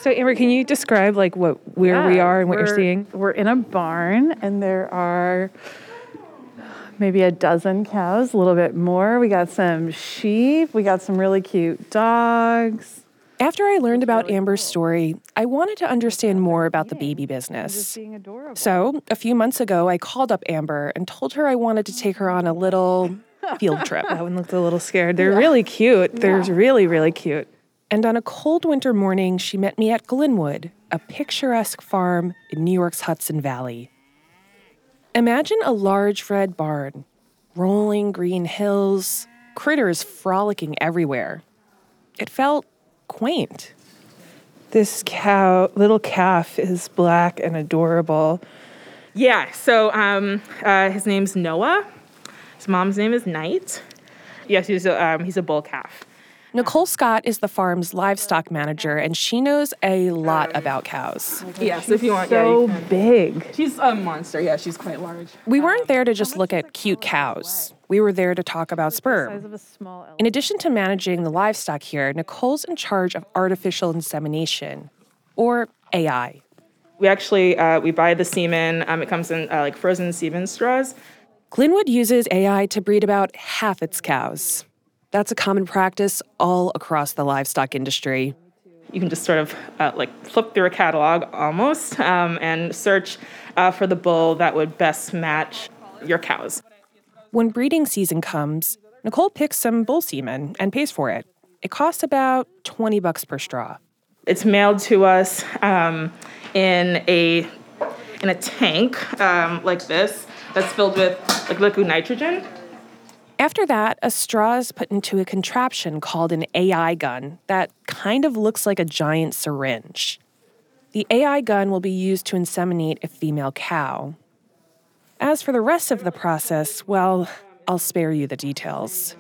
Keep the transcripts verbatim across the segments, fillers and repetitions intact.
So, Amber, can you describe like what where yeah, we are and what you're seeing? We're in a barn, and there are maybe a dozen cows, a little bit more. We got some sheep. We got some really cute dogs. After I learned about Amber's story, I wanted to understand more about the baby business. Just being adorable. So, a few months ago, I called up Amber and told her I wanted to take her on a little field trip. That one looked a little scared. They're yeah. really cute. They're yeah. really, really cute. And on a cold winter morning, she met me at Glenwood, a picturesque farm in New York's Hudson Valley. Imagine a large red barn, rolling green hills, critters frolicking everywhere. It felt quaint. This cow, little calf is black and adorable. Yeah, so um, uh, his name's Noah. His mom's name is Knight. Yes, he's a, um, he's a bull calf. Nicole Scott is the farm's livestock manager, and she knows a lot about cows. Yes, if you want. So yeah, you big. She's a monster. Yeah, she's quite large. We weren't there to just look at cute cows. We were there to talk about sperm. In addition to managing the livestock here, Nicole's in charge of artificial insemination, or A I. We actually, uh, we buy the semen. Um, it comes in uh, like frozen semen straws. Glenwood uses A I to breed about half its cows. That's a common practice all across the livestock industry. You can just sort of uh, like flip through a catalog almost um, and search uh, for the bull that would best match your cows. When breeding season comes, Nicole picks some bull semen and pays for it. It costs about twenty bucks per straw. It's mailed to us um, in a in a tank um, like this that's filled with like liquid nitrogen. After that, a straw is put into a contraption called an A I gun that kind of looks like a giant syringe. The A I gun will be used to inseminate a female cow. As for the rest of the process, well, I'll spare you the details.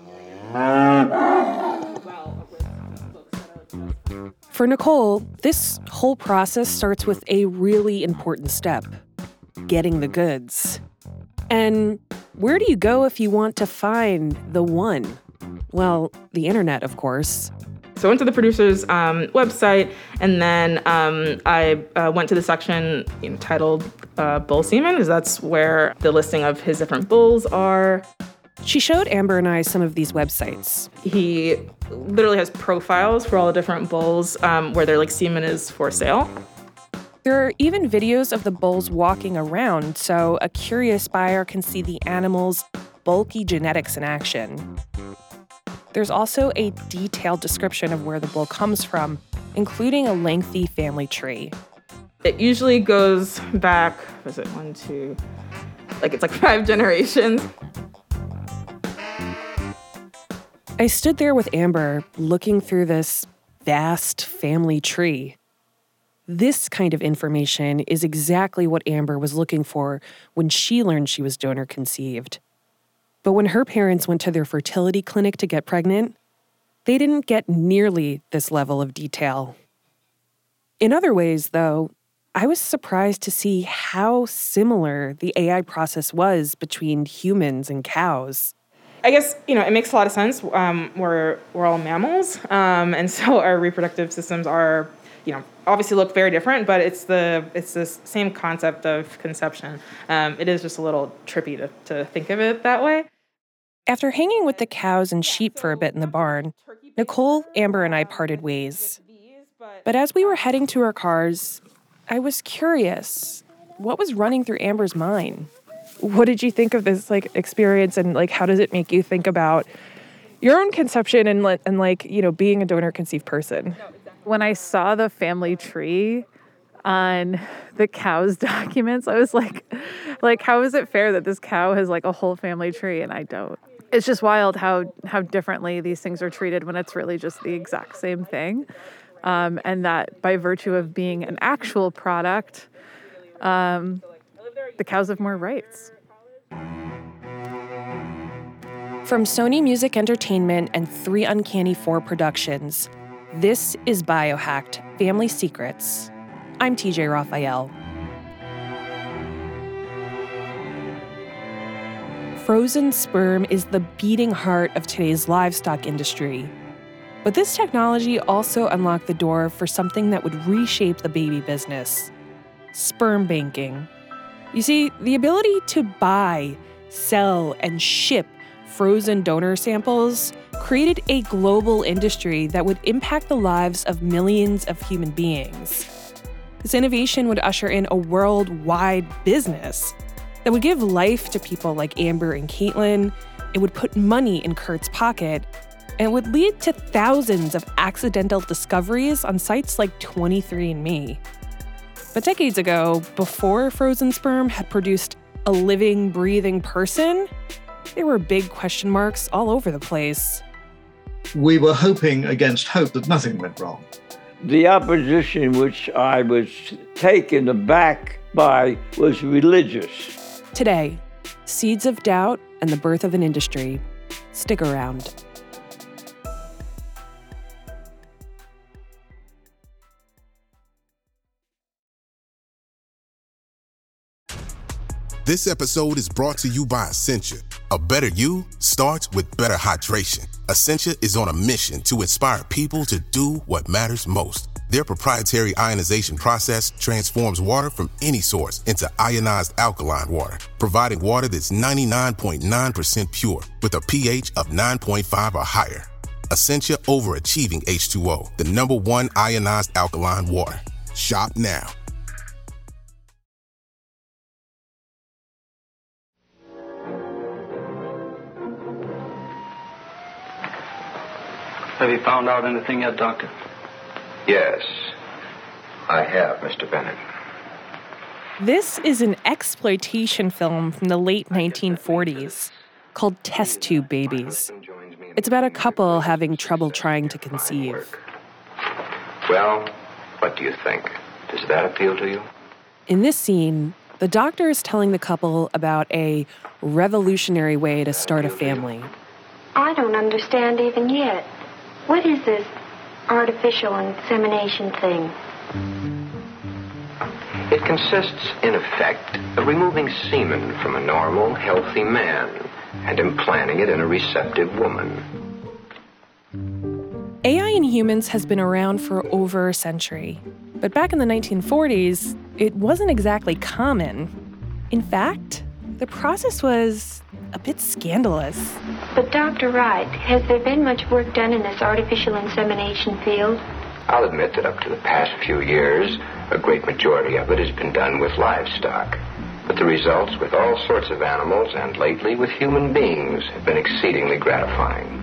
For Nicole, this whole process starts with a really important step: getting the goods. And where do you go if you want to find the one? Well, the internet, of course. So I went to the producer's um, website, and then um, I uh, went to the section you know, titled uh, Bull Semen, because that's where the listing of his different bulls are. She showed Amber and I some of these websites. He literally has profiles for all the different bulls um, where their like semen is for sale. There are even videos of the bulls walking around, so a curious buyer can see the animal's bulky genetics in action. There's also a detailed description of where the bull comes from, including a lengthy family tree. It usually goes back, was it one, two, like it's like five generations. I stood there with Amber, looking through this vast family tree. This kind of information is exactly what Amber was looking for when she learned she was donor conceived. But when her parents went to their fertility clinic to get pregnant, they didn't get nearly this level of detail. In other ways, though, I was surprised to see how similar the A I process was between humans and cows. I guess, you know, it makes a lot of sense. Um, we're, we're all mammals, um, and so our reproductive systems are, you know, obviously look very different, but it's the it's the same concept of conception. Um, it is just a little trippy to, to think of it that way. After hanging with the cows and sheep for a bit in the barn, Nicole, Amber, and I parted ways. But as we were heading to our cars, I was curious. What was running through Amber's mind? What did you think of this like experience, and like how does it make you think about your own conception and and like, you know, being a donor conceived person? When I saw the family tree on the cow's documents, I was like, like, how is it fair that this cow has like a whole family tree and I don't? It's just wild how how differently these things are treated when it's really just the exact same thing. Um, and that by virtue of being an actual product, um, the cows have more rights. From Sony Music Entertainment and Three Uncanny Four Productions, this is Biohacked: Family Secrets. I'm T J Raphael. Frozen sperm is the beating heart of today's livestock industry. But this technology also unlocked the door for something that would reshape the baby business: sperm banking. You see, the ability to buy, sell, and ship frozen donor samples created a global industry that would impact the lives of millions of human beings. This innovation would usher in a worldwide business that would give life to people like Amber and Caitlin. It would put money in Kurt's pocket, and it would lead to thousands of accidental discoveries on sites like twenty-three and me. But decades ago, before frozen sperm had produced a living, breathing person, there were big question marks all over the place. We were hoping against hope that nothing went wrong. The opposition which I was taken aback by was religious. Today, seeds of doubt and the birth of an industry. Stick around. This episode is brought to you by Essentia. A better you starts with better hydration. Essentia is on a mission to inspire people to do what matters most. Their proprietary ionization process transforms water from any source into ionized alkaline water, providing water that's ninety-nine point nine percent pure with a pH of nine point five or higher. Essentia overachieving H two O, the number one ionized alkaline water. Shop now. Have you found out anything yet, Doctor? Yes, I have, Mister Bennett. This is an exploitation film from the late nineteen forties called Test Tube Babies. It's about a couple having trouble trying to conceive. Well, what do you think? Does that appeal to you? In this scene, the doctor is telling the couple about a revolutionary way to start a family. I don't understand even yet. What is this artificial insemination thing? It consists, in effect, of removing semen from a normal, healthy man and implanting it in a receptive woman. A I in humans has been around for over a century. But back in the nineteen forties, it wasn't exactly common. In fact, the process was a bit scandalous. But Doctor Wright, has there been much work done in this artificial insemination field? I'll admit that up to the past few years, a great majority of it has been done with livestock. But the results with all sorts of animals and lately with human beings have been exceedingly gratifying.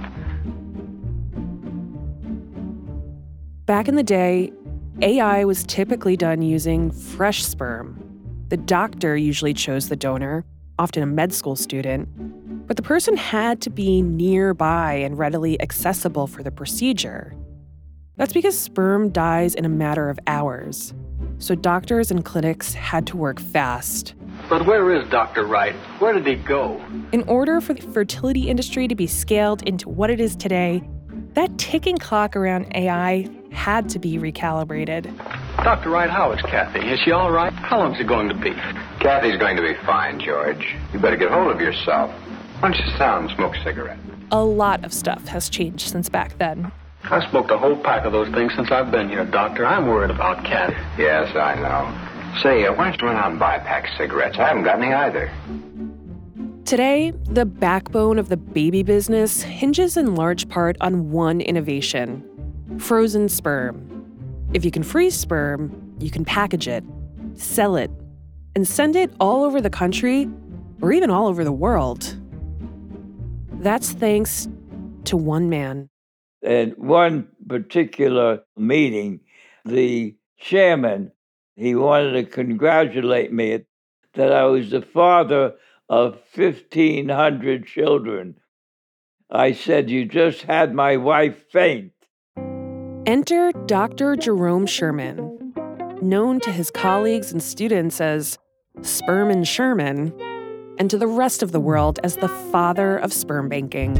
Back in the day, A I was typically done using fresh sperm. The doctor usually chose the donor, often a med school student, but the person had to be nearby and readily accessible for the procedure. That's because sperm dies in a matter of hours, so doctors and clinics had to work fast. But where is Doctor Wright? Where did he go? In order for the fertility industry to be scaled into what it is today, that ticking clock around A I had to be recalibrated. Doctor Wright, how is Kathy? Is she all right? How long is it going to be? Kathy's going to be fine, George. You better get hold of yourself. Why don't you sit down and smoke a cigarette? A lot of stuff has changed since back then. I've smoked a whole pack of those things since I've been here, Doctor. I'm worried about Kathy. Yes, I know. Say, uh, why don't you run out and buy a pack of cigarettes? I haven't got any either. Today, the backbone of the baby business hinges in large part on one innovation: frozen sperm. If you can freeze sperm, you can package it, sell it, and send it all over the country or even all over the world. That's thanks to one man. At one particular meeting, the chairman, he wanted to congratulate me that I was the father of fifteen hundred children. I said, "You just had my wife faint." Enter Doctor Jerome Sherman, known to his colleagues and students as Sperm Sherman, and to the rest of the world as the father of sperm banking.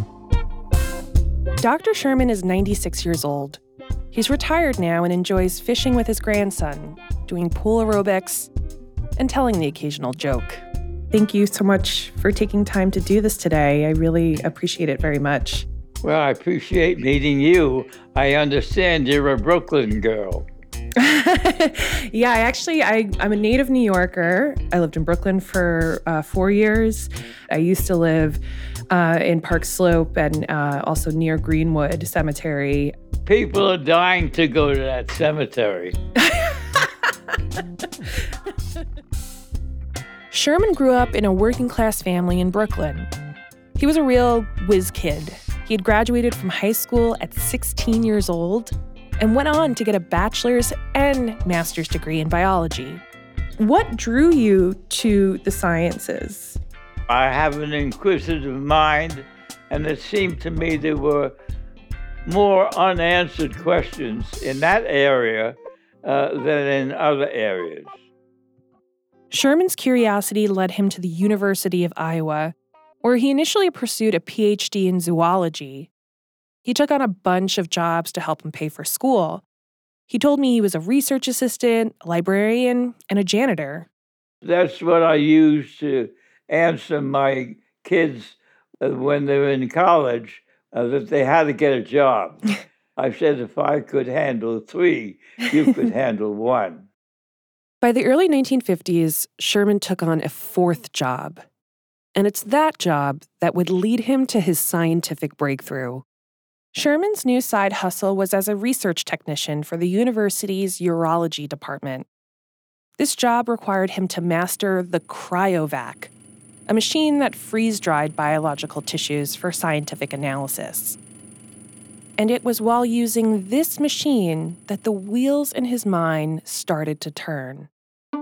Doctor Sherman is ninety-six years old. He's retired now and enjoys fishing with his grandson, doing pool aerobics, and telling the occasional joke. Thank you so much for taking time to do this today. I really appreciate it very much. Well, I appreciate meeting you. I understand you're a Brooklyn girl. Yeah, I actually, I, I'm a native New Yorker. I lived in Brooklyn for uh, four years. I used to live uh, in Park Slope and uh, also near Greenwood Cemetery. People are dying to go to that cemetery. Sherman grew up in a working-class family in Brooklyn. He was a real whiz kid. He had graduated from high school at sixteen years old and went on to get a bachelor's and master's degree in biology. What drew you to the sciences? I have an inquisitive mind, and it seemed to me there were more unanswered questions in that area uh, than in other areas. Sherman's curiosity led him to the University of Iowa, where he initially pursued a P H D in zoology. He took on a bunch of jobs to help him pay for school. He told me he was a research assistant, a librarian, and a janitor. That's what I use to answer my kids uh, when they're in college, uh, that they had to get a job. I said, if I could handle three, you could handle one. By the early nineteen fifties, Sherman took on a fourth job. And it's that job that would lead him to his scientific breakthrough. Sherman's new side hustle was as a research technician for the university's urology department. This job required him to master the cryovac, a machine that freeze-dried biological tissues for scientific analysis. And it was while using this machine that the wheels in his mind started to turn.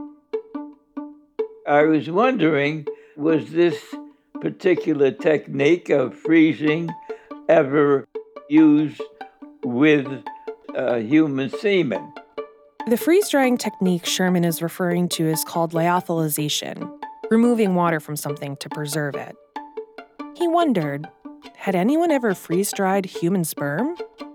I was wondering, was this particular technique of freezing ever used with uh, human semen? The freeze-drying technique Sherman is referring to is called lyophilization, removing water from something to preserve it. He wondered, had anyone ever freeze-dried human sperm?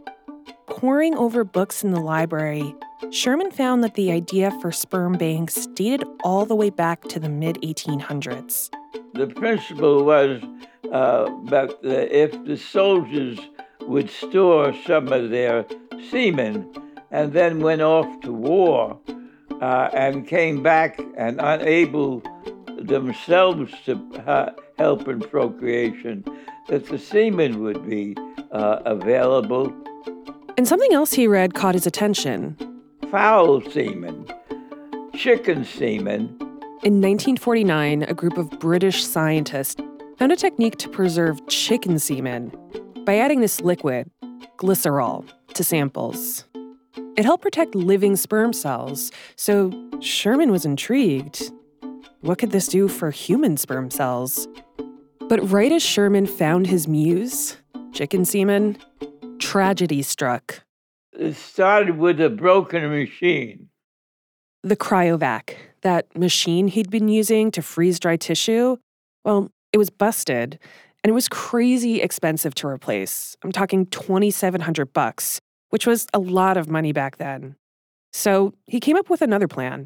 Poring over books in the library, Sherman found that the idea for sperm banks dated all the way back to the mid eighteen hundreds. The principle was uh, that if the soldiers would store some of their semen and then went off to war uh, and came back and unable themselves to uh, help in procreation, that the semen would be uh, available. And something else he read caught his attention. Fowl semen, chicken semen. In nineteen forty-nine, a group of British scientists found a technique to preserve chicken semen by adding this liquid, glycerol, to samples. It helped protect living sperm cells, so Sherman was intrigued. What could this do for human sperm cells? But right as Sherman found his muse, chicken semen, tragedy struck. It started with a broken machine. The cryovac, that machine he'd been using to freeze dry tissue, well, it was busted, and it was crazy expensive to replace. I'm talking twenty-seven hundred bucks, which was a lot of money back then. So he came up with another plan.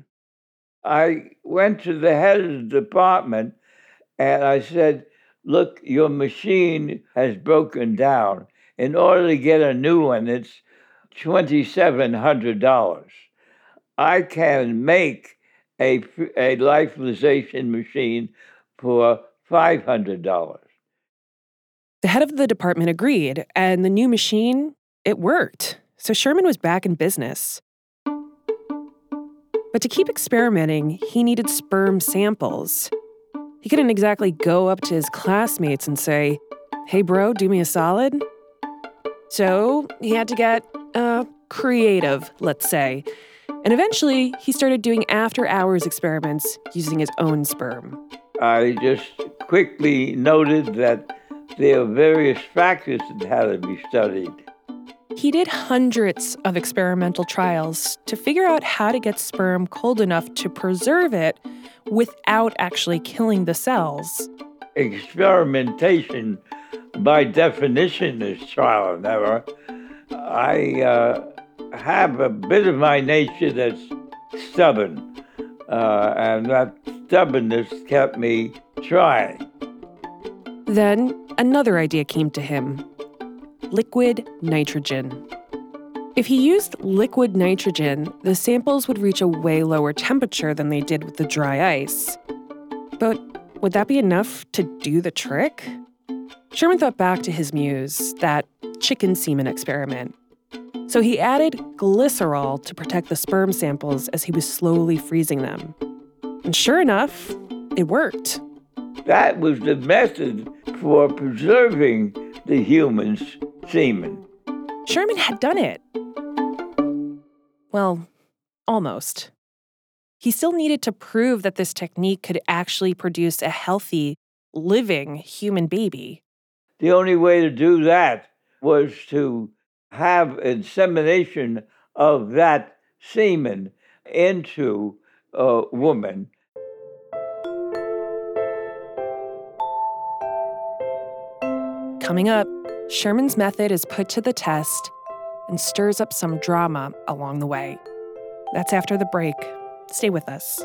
I went to the head of the department and I said, look, your machine has broken down. In order to get a new one, it's twenty-seven hundred dollars. I can make a, a lyophilization machine for five hundred dollars. The head of the department agreed, and the new machine, it worked. So Sherman was back in business. But to keep experimenting, he needed sperm samples. He couldn't exactly go up to his classmates and say, hey bro, do me a solid. So he had to get uh, creative, let's say. And eventually, he started doing after-hours experiments using his own sperm. I just quickly noted that there are various factors that had to be studied. He did hundreds of experimental trials to figure out how to get sperm cold enough to preserve it without actually killing the cells. Experimentation, by definition, is trial and error. I uh, have a bit of my nature that's stubborn, uh, and that stubbornness kept me trying. Then another idea came to him. liquid nitrogen. If he used liquid nitrogen, the samples would reach a way lower temperature than they did with the dry ice. But would that be enough to do the trick? Sherman thought back to his muse, that chicken semen experiment. So he added glycerol to protect the sperm samples as he was slowly freezing them. And sure enough, it worked. That was the method for preserving the human's semen. Sherman had done it. Well, almost. He still needed to prove that this technique could actually produce a healthy, living human baby. The only way to do that was to have insemination of that semen into a woman. Coming up, Sherman's method is put to the test and stirs up some drama along the way. That's after the break. Stay with us.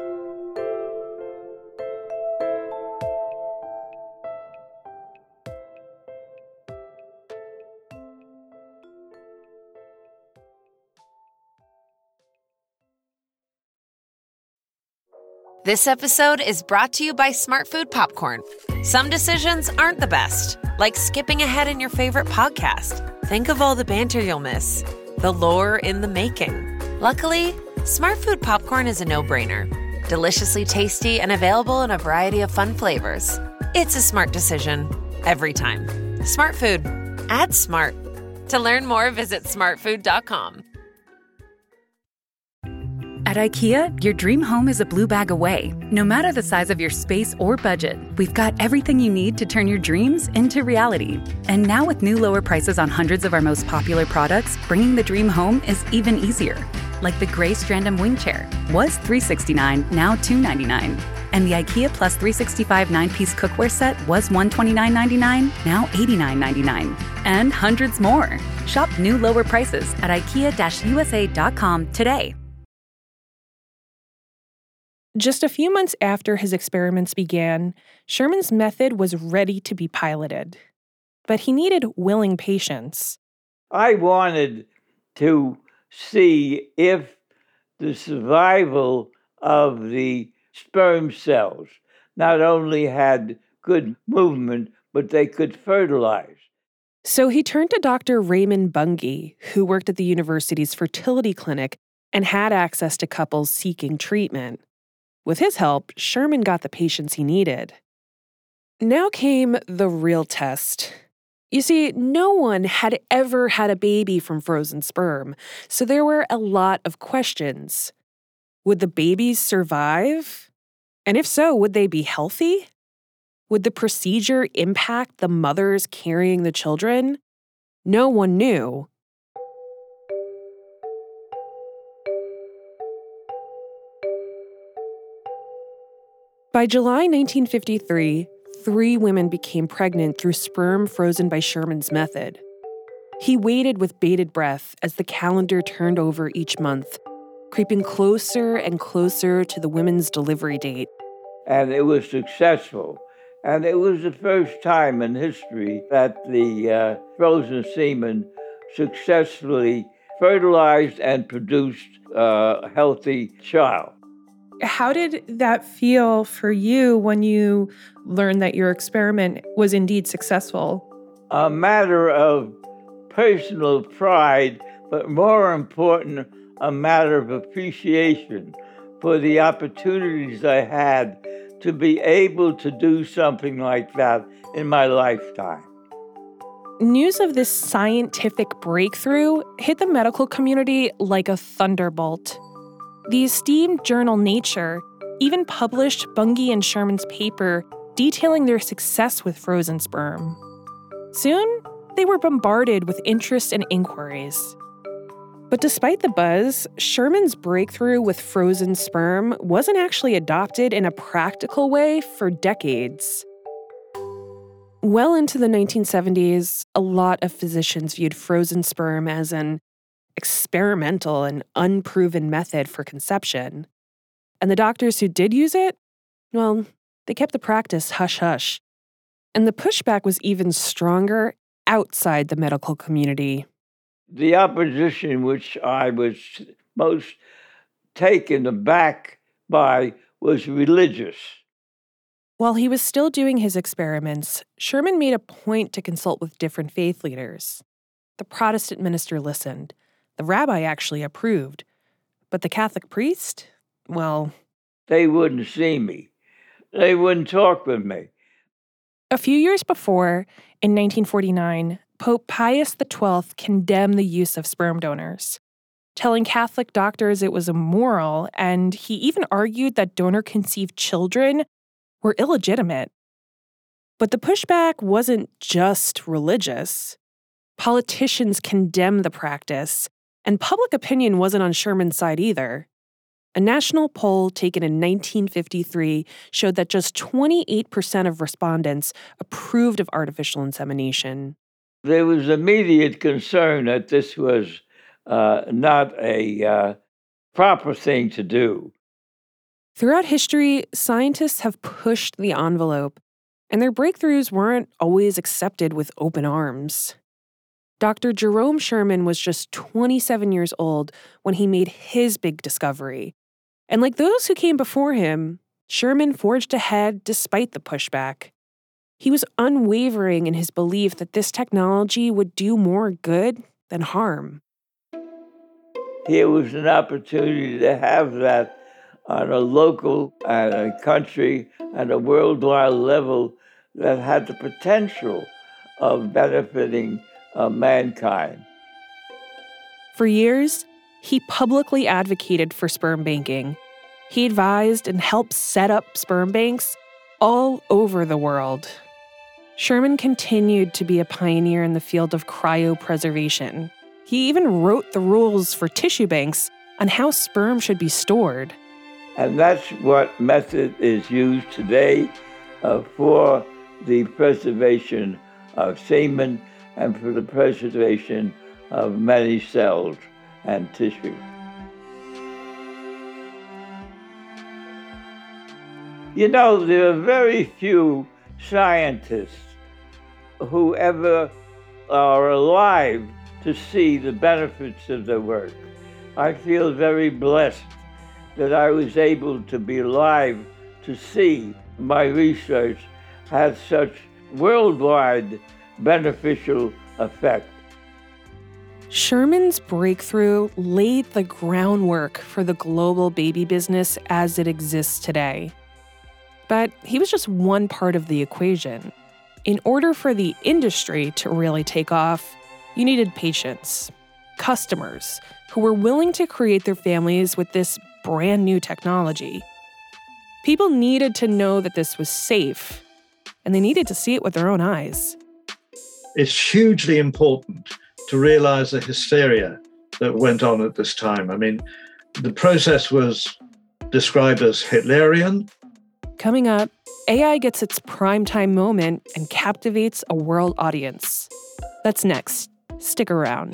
This episode is brought to you by Smartfood Popcorn. Some decisions aren't the best, like skipping ahead in your favorite podcast. Think of all the banter you'll miss, the lore in the making. Luckily, Smartfood Popcorn is a no-brainer. Deliciously tasty and available in a variety of fun flavors. It's a smart decision every time. Smartfood. Add smart. To learn more, visit smartfood dot com. At IKEA, your dream home is a blue bag away. No matter the size of your space or budget, we've got everything you need to turn your dreams into reality. And now with new lower prices on hundreds of our most popular products, bringing the dream home is even easier. Like the gray Strandom wing chair, was three hundred sixty-nine dollars, now two hundred ninety-nine dollars. And the IKEA Plus three sixty-five nine-piece cookware set was one hundred twenty-nine dollars and ninety-nine cents, now eighty-nine dollars and ninety-nine cents. And hundreds more. Shop new lower prices at ikea U S A dot com today. Just a few months after his experiments began, Sherman's method was ready to be piloted. But he needed willing patients. I wanted to see if the survival of the sperm cells not only had good movement, but they could fertilize. So he turned to Doctor Raymond Bungay, who worked at the university's fertility clinic and had access to couples seeking treatment. With his help, Sherman got the patients he needed. Now came the real test. You see, no one had ever had a baby from frozen sperm, so there were a lot of questions. Would the babies survive? And if so, would they be healthy? Would the procedure impact the mothers carrying the children? No one knew. By July nineteen fifty-three, three women became pregnant through sperm frozen by Sherman's method. He waited with bated breath as the calendar turned over each month, creeping closer and closer to the women's delivery date. And it was successful. And it was the first time in history that the uh, frozen semen successfully fertilized and produced a healthy child. How did that feel for you when you learned that your experiment was indeed successful? A matter of personal pride, but more important, a matter of appreciation for the opportunities I had to be able to do something like that in my lifetime. News of this scientific breakthrough hit the medical community like a thunderbolt. The esteemed journal Nature even published Bungay and Sherman's paper detailing their success with frozen sperm. Soon, they were bombarded with interest and inquiries. But despite the buzz, Sherman's breakthrough with frozen sperm wasn't actually adopted in a practical way for decades. Well into the nineteen seventies, a lot of physicians viewed frozen sperm as an experimental and unproven method for conception. And the doctors who did use it, well, they kept the practice hush-hush. And the pushback was even stronger outside the medical community. The opposition which I was most taken aback by was religious. While he was still doing his experiments, Sherman made a point to consult with different faith leaders. The Protestant minister listened. The rabbi actually approved. But the Catholic priest, well... They wouldn't see me. They wouldn't talk with me. A few years before, in nineteen forty-nine, Pope Pius the twelfth condemned the use of sperm donors, telling Catholic doctors it was immoral, and he even argued that donor-conceived children were illegitimate. But the pushback wasn't just religious. Politicians condemned the practice, and public opinion wasn't on Sherman's side either. A national poll taken in nineteen fifty-three showed that just twenty-eight percent of respondents approved of artificial insemination. There was immediate concern that this was uh, not a uh, proper thing to do. Throughout history, scientists have pushed the envelope, and their breakthroughs weren't always accepted with open arms. Doctor Jerome Sherman was just twenty-seven years old when he made his big discovery. And like those who came before him, Sherman forged ahead despite the pushback. He was unwavering in his belief that this technology would do more good than harm. Here was an opportunity to have that on a local and a country and a worldwide level that had the potential of benefiting uh, mankind. For years, he publicly advocated for sperm banking. He advised and helped set up sperm banks all over the world. Sherman continued to be a pioneer in the field of cryopreservation. He even wrote the rules for tissue banks on how sperm should be stored. And that's what method is used today uh, for the preservation of semen and for the preservation of many cells and tissue. You know, there are very few scientists who ever are alive to see the benefits of their work. I feel very blessed that I was able to be alive to see my research had such worldwide beneficial effect. Sherman's breakthrough laid the groundwork for the global baby business as it exists today. But he was just one part of the equation. In order for the industry to really take off, you needed patients, customers, who were willing to create their families with this brand new technology. People needed to know that this was safe, and they needed to see it with their own eyes. It's hugely important to realize the hysteria that went on at this time. I mean, the process was described as Hitlerian. Coming up, A I gets its primetime moment and captivates a world audience. That's next. Stick around.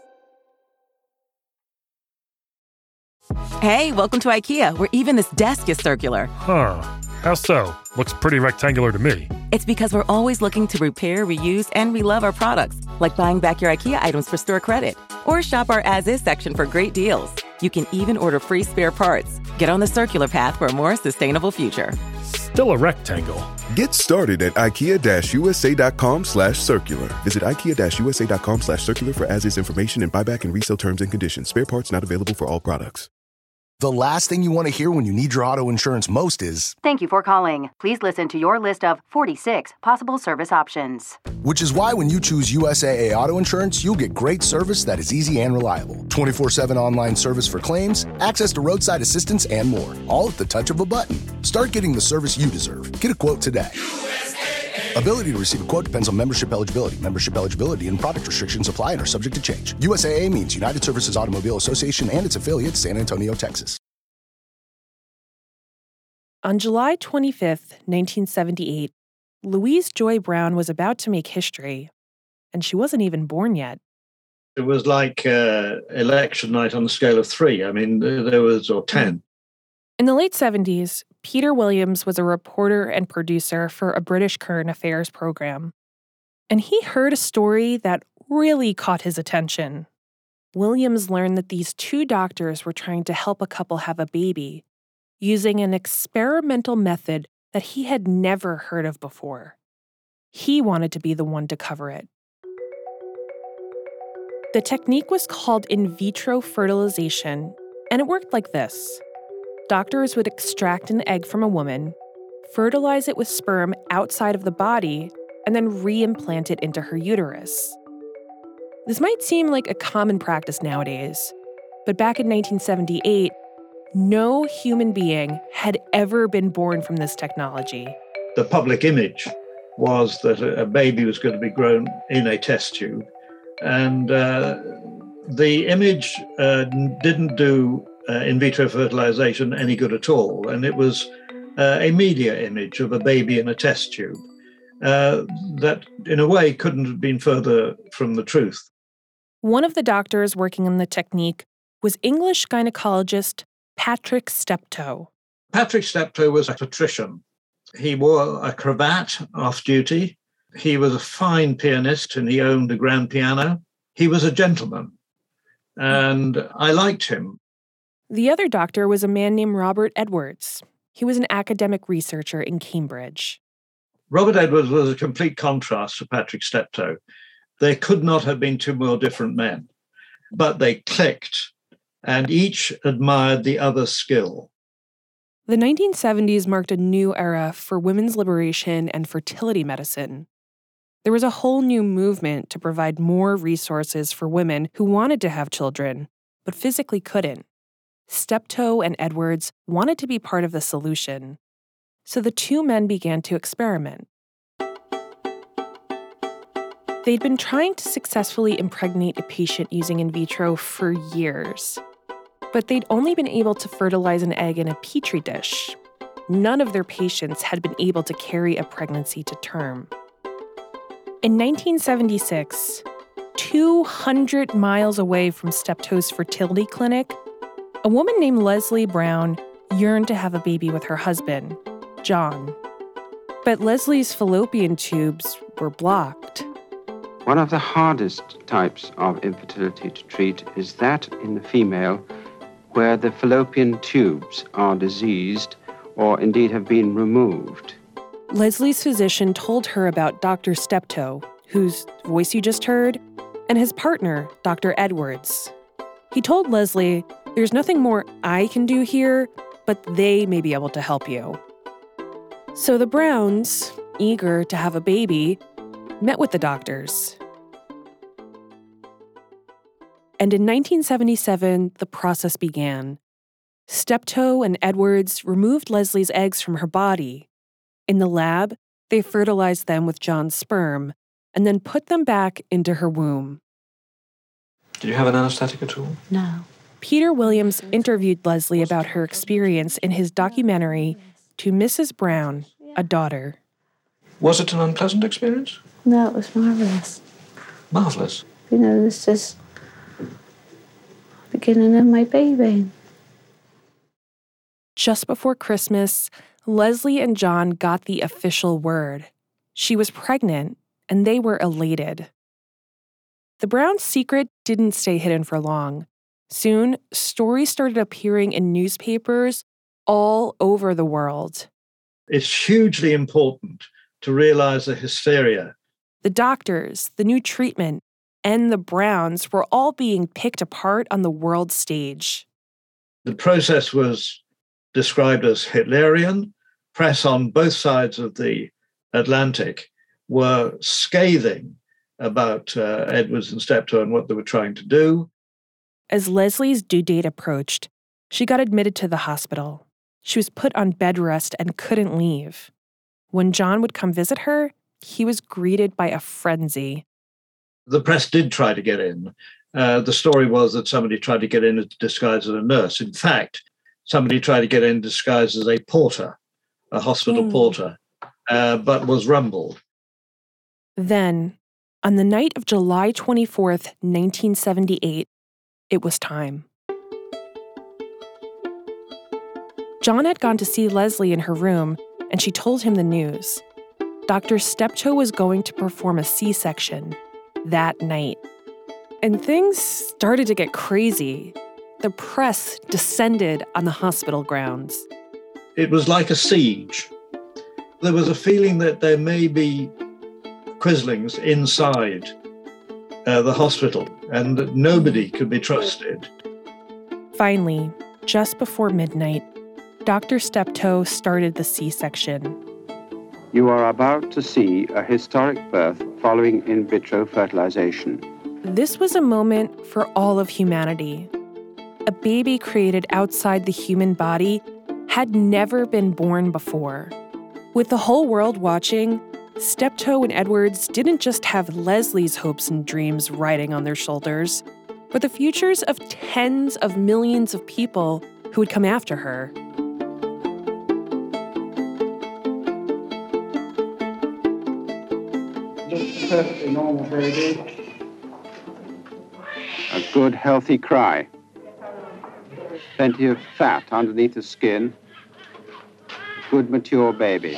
Hey, welcome to IKEA, where even this desk is circular. Huh. How so? Looks pretty rectangular to me. It's because we're always looking to repair, reuse, and relove our products, like buying back your IKEA items for store credit. Or shop our as-is section for great deals. You can even order free spare parts. Get on the circular path for a more sustainable future. Still a rectangle. Get started at ikea-usa.com slash circular. Visit ikea-usa.com slash circular for as-is information and buyback and resale terms and conditions. Spare parts not available for all products. The last thing you want to hear when you need your auto insurance most is, "Thank you for calling. Please listen to your list of forty-six possible service options." Which is why when you choose U S A A Auto Insurance, you'll get great service that is easy and reliable. twenty-four seven online service for claims, access to roadside assistance, and more. All at the touch of a button. Start getting the service you deserve. Get a quote today. U S A A. Ability to receive a quote depends on membership eligibility. Membership eligibility and product restrictions apply and are subject to change. U S A A means United Services Automobile Association and its affiliates, San Antonio, Texas. On July twenty-fifth, nineteen seventy-eight, Louise Joy Brown was about to make history, and she wasn't even born yet. It was like uh, election night on a scale of three. I mean, there was, or ten. In the late seventies, Peter Williams was a reporter and producer for a British current affairs program. And he heard a story that really caught his attention. Williams learned that these two doctors were trying to help a couple have a baby using an experimental method that he had never heard of before. He wanted to be the one to cover it. The technique was called in vitro fertilization, and it worked like this. Doctors would extract an egg from a woman, fertilize it with sperm outside of the body, and then reimplant it into her uterus. This might seem like a common practice nowadays, but back in nineteen seventy-eight, no human being had ever been born from this technology. The public image was that a baby was going to be grown in a test tube, and uh, the image uh, didn't do uh, in vitro fertilization any good at all, and it was uh, a media image of a baby in a test tube uh, that, in a way, couldn't have been further from the truth. One of the doctors working on the technique was English gynecologist Patrick Steptoe. Patrick Steptoe was a patrician. He wore a cravat off duty. He was a fine pianist and he owned a grand piano. He was a gentleman, and I liked him. The other doctor was a man named Robert Edwards. He was an academic researcher in Cambridge. Robert Edwards was a complete contrast to Patrick Steptoe. There could not have been two more different men, but they clicked, and each admired the other's skill. The nineteen seventies marked a new era for women's liberation and fertility medicine. There was a whole new movement to provide more resources for women who wanted to have children, but physically couldn't. Steptoe and Edwards wanted to be part of the solution, so the two men began to experiment. They'd been trying to successfully impregnate a patient using in vitro for years, but they'd only been able to fertilize an egg in a petri dish. None of their patients had been able to carry a pregnancy to term. In nineteen seventy-six, two hundred miles away from Steptoe's fertility clinic, a woman named Leslie Brown yearned to have a baby with her husband, John. But Leslie's fallopian tubes were blocked. One of the hardest types of infertility to treat is that in the female where the fallopian tubes are diseased or indeed have been removed. Leslie's physician told her about Doctor Steptoe, whose voice you just heard, and his partner, Doctor Edwards. He told Leslie, "There's nothing more I can do here, but they may be able to help you." So the Browns, eager to have a baby, met with the doctors. And in nineteen seventy-seven, the process began. Steptoe and Edwards removed Leslie's eggs from her body. In the lab, they fertilized them with John's sperm and then put them back into her womb. Did you have an anesthetic at all? No. Peter Williams interviewed Leslie about her experience in his documentary, To Missus Brown, a Daughter. Was it an unpleasant experience? No, it was marvelous. Marvelous? You know, this is the beginning of my baby. Just before Christmas, Leslie and John got the official word. She was pregnant, and they were elated. The Browns' secret didn't stay hidden for long. Soon, stories started appearing in newspapers all over the world. It's hugely important to realize the hysteria. The doctors, the new treatment, and the Browns were all being picked apart on the world stage. The process was described as Hitlerian. Press on both sides of the Atlantic were scathing about uh, Edwards and Steptoe and what they were trying to do. As Leslie's due date approached, she got admitted to the hospital. She was put on bed rest and couldn't leave. When John would come visit her, he was greeted by a frenzy. The press did try to get in. Uh, the story was that somebody tried to get in disguised as a nurse. In fact, somebody tried to get in disguised as a porter, a hospital mm. porter, uh, but was rumbled. Then, on the night of July twenty-fourth, nineteen seventy-eight, it was time. John had gone to see Leslie in her room, and she told him the news. Doctor Steptoe was going to perform a C-section that night. And things started to get crazy. The press descended on the hospital grounds. It was like a siege. There was a feeling that there may be quislings inside uh, the hospital and that nobody could be trusted. Finally, just before midnight, Doctor Steptoe started the C-section. You are about to see a historic birth following in vitro fertilization. This was a moment for all of humanity. A baby created outside the human body had never been born before. With the whole world watching, Steptoe and Edwards didn't just have Leslie's hopes and dreams riding on their shoulders, but the futures of tens of millions of people who would come after her. Just a perfectly normal baby. A good, healthy cry. Plenty of fat underneath the skin. Good, mature baby.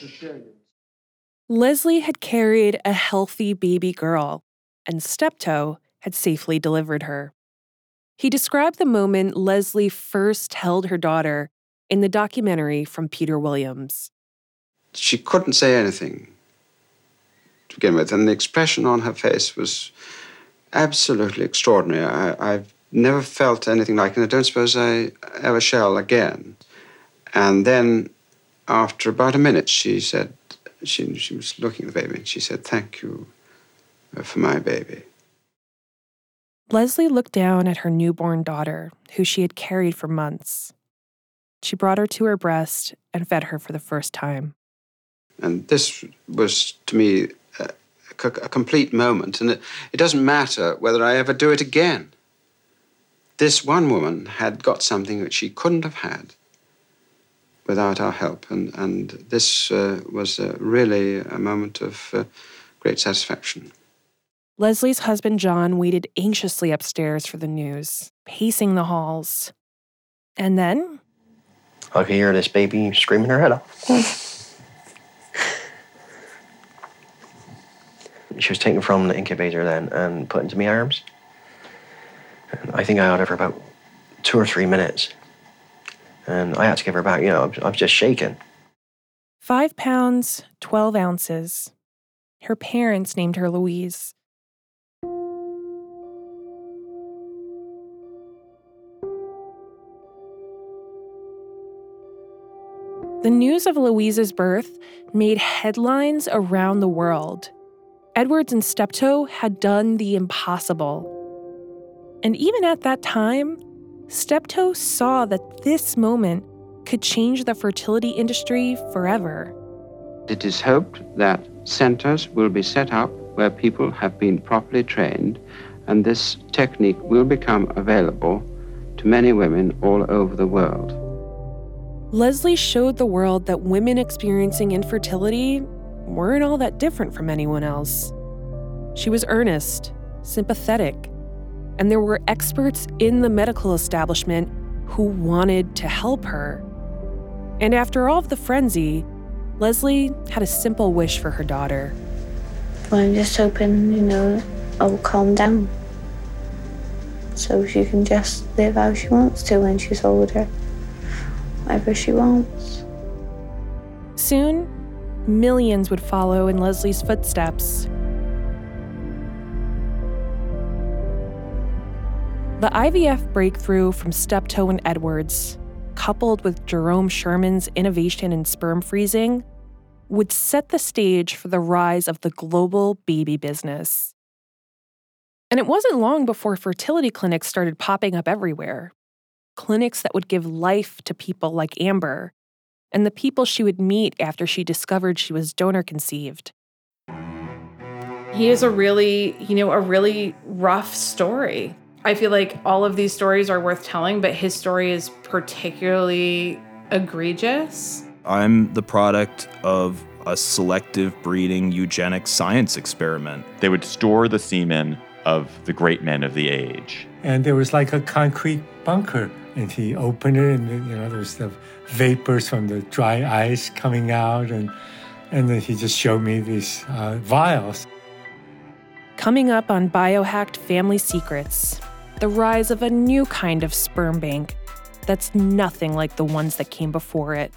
Leslie had carried a healthy baby girl, and Steptoe had safely delivered her. He described the moment Leslie first held her daughter in the documentary from Peter Williams. She couldn't say anything to begin with, and the expression on her face was absolutely extraordinary. I, I've never felt anything like it, and I don't suppose I ever shall again. And then, after about a minute, she said, she, she was looking at the baby, and she said, "Thank you for my baby." Leslie looked down at her newborn daughter, who she had carried for months. She brought her to her breast and fed her for the first time. And this was, to me, a, a complete moment. And it, it doesn't matter whether I ever do it again. This one woman had got something that she couldn't have had without our help. And, and this uh, was uh, really a moment of uh, great satisfaction. Leslie's husband, John, waited anxiously upstairs for the news, pacing the halls. And then... I could hear this baby screaming her head off. She was taken from the incubator then and put into my arms. And I think I had her for about two or three minutes. And I had to give her back, you know, I was, I was just shaking. Five pounds, twelve ounces. Her parents named her Louise. The news of Louise's birth made headlines around the world. Edwards and Steptoe had done the impossible. And even at that time, Steptoe saw that this moment could change the fertility industry forever. It is hoped that centers will be set up where people have been properly trained, and this technique will become available to many women all over the world. Leslie showed the world that women experiencing infertility weren't all that different from anyone else. She was earnest, sympathetic, and there were experts in the medical establishment who wanted to help her. And after all of the frenzy, Leslie had a simple wish for her daughter. Well, I'm just hoping, you know, I'll calm down so she can just live how she wants to when she's older. Whatever she wants. Soon, millions would follow in Leslie's footsteps. The I V F breakthrough from Steptoe and Edwards, coupled with Jerome Sherman's innovation in sperm freezing, would set the stage for the rise of the global baby business. And it wasn't long before fertility clinics started popping up everywhere. Clinics that would give life to people like Amber and the people she would meet after she discovered she was donor conceived. He is a really, you know, a really rough story. I feel like all of these stories are worth telling, but his story is particularly egregious. I'm the product of a selective breeding eugenic science experiment. They would store the semen of the great men of the age. And there was like a concrete bunker, and he opened it, and you know, there's the vapors from the dry ice coming out, and And then he just showed me these uh, vials. Coming up on Biohacked Family Secrets, the rise of a new kind of sperm bank that's nothing like the ones that came before it.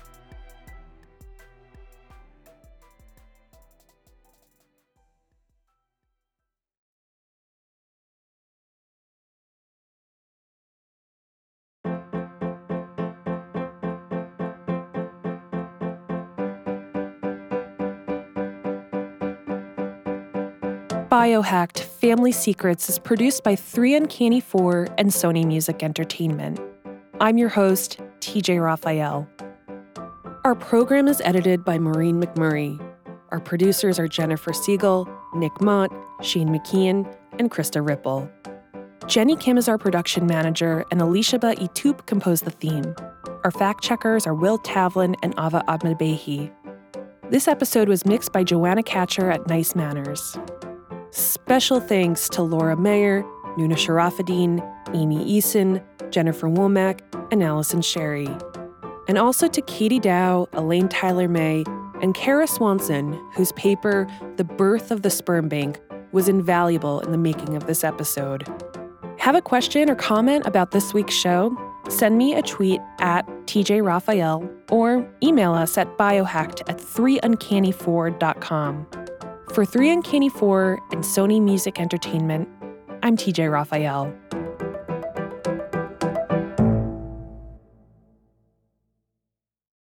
Biohacked Family Secrets is produced by three Uncanny four and Sony Music Entertainment. I'm your host, T J Raphael. Our program is edited by Maureen McMurray. Our producers are Jennifer Siegel, Nick Mott, Shane McKeon, and Krista Ripple. Jenny Kim is our production manager, and Elishaba Itoop composed the theme. Our fact-checkers are Will Tavlin and Ava Admabehi. This episode was mixed by Joanna Catcher at Nice Manners. Special thanks to Laura Mayer, Nuna Sharafuddin, Amy Eason, Jennifer Womack, and Allison Sherry. And also to Katie Dow, Elaine Tyler-May, and Kara Swanson, whose paper, The Birth of the Sperm Bank, was invaluable in the making of this episode. Have a question or comment about this week's show? Send me a tweet at T J Raphael or email us at biohacked at three uncanny four dot com. For three Uncanny four and Sony Music Entertainment, I'm T J Raphael.